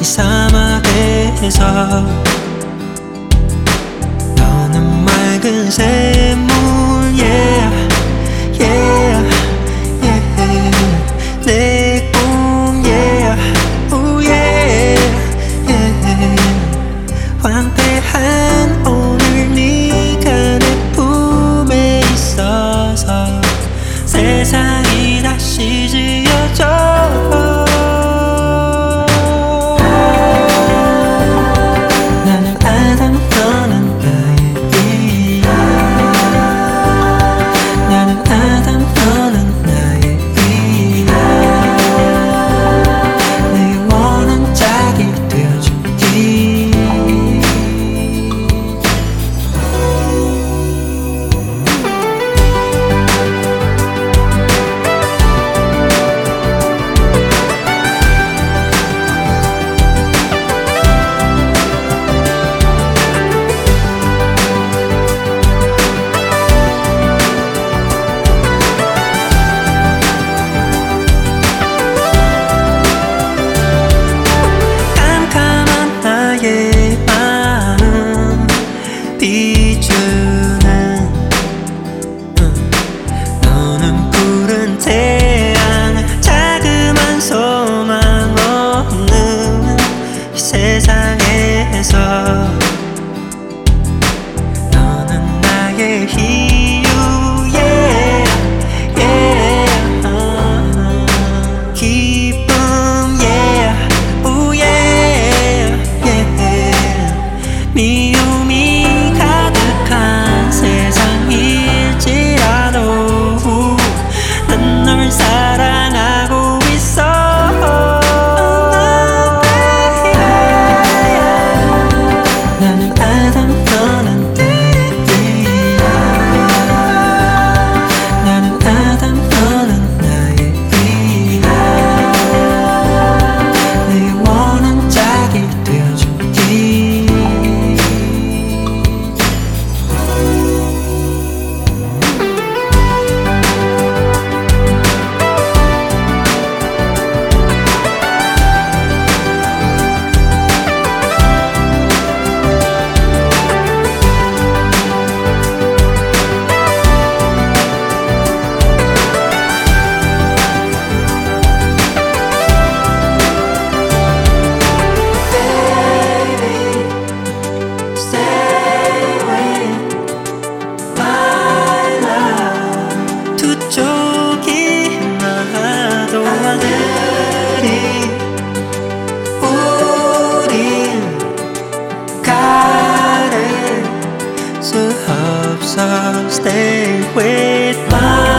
이 사막에서 너는 맑은 샘물 yeah, yeah, yeah. 내 꿈 yeah, ooh yeah, yeah. 황폐한 오늘 네가 내 품에 있어서 세상이 다시 지어져. 비추는 너는 푸른 태양 자그만 소망 없는 이 세상에서 너는 나의 희유 yeah, yeah. 기쁨 yeah, ooh yeah, yeah. 미움이 세상일지라도 난 널 사랑하고 있어. 나는 아담 너는 에이. 나는 아담 너는 나의 이. 내 원한 짝이 되어줄게. 저기 나도 하늘이 우린 가를 수 없어. Stay with my